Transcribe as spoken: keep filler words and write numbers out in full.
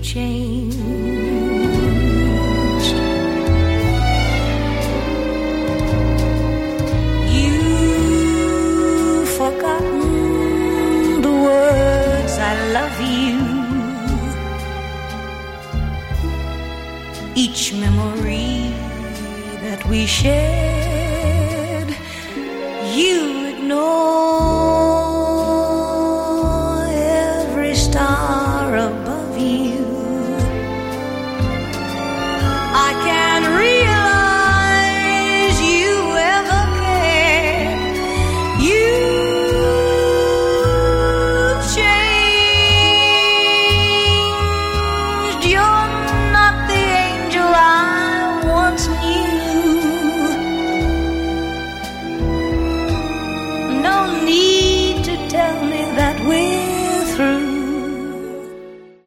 changed. You've forgotten the words I love you. Each memory that we shared, you ignore.